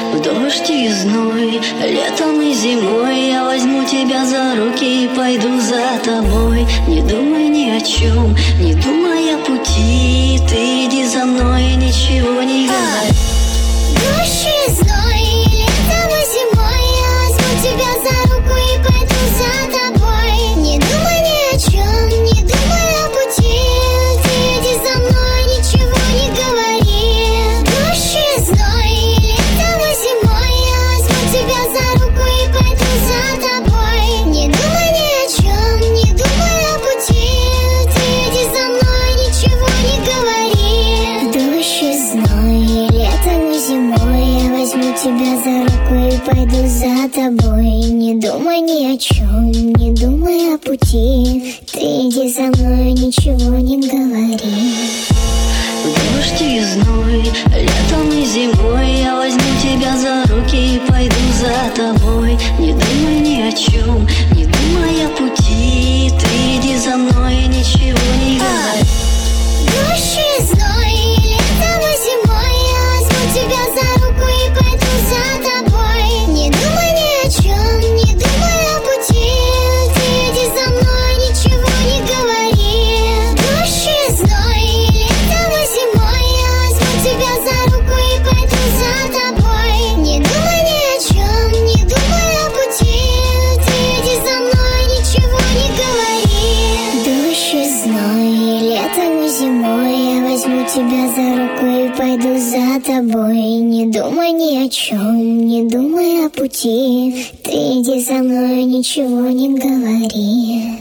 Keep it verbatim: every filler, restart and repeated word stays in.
В дождь и зной, летом и зимой я возьму тебя за руки и пойду за тобой. Не думай ни о чем, не думай о пути, ты иди за мной, ничего не говори. Дождь и зной, летом и зимой я возьму тебя за руку и пойду за тобой. Не думай ни о чем, не думай о пути, ты иди за мной, ничего не говори. Дождь и зной, летом и зимой я возьму тебя за руку и пойду за тобой. Не думай ни о чем, не думай о пути, ты иди за мной, ничего не говори. Дождь и зной, летом и зимой я возьму тебя за руку и пойду за тобой. Не думай ни о чем, не думай о пути, ты иди за мной, ничего не говори. В дождь и зной, летом и зимой я возьму тебя за руки и пойду за тобой. Не думай ни о чем, не думай о пути, ты иди за мной, ничего не говори. Дождь и зной, летом и зимой я возьму тебя за руку и пойду за тобой. Не думай ни о чем, не думай о пути, ты иди за мной, ничего не говори. Дождь и зной, летом и зимой я возьму тебя за руку и пойду за тобой. Не думай ни о чем, не думай о пути, ты иди за мной, ничего не говори. Дождь и зной, летом и зимой я возьму тебя за руку и пойду за тобой. Не думай ни о чем, не думай о пути, ты иди за мной, ничего не говори.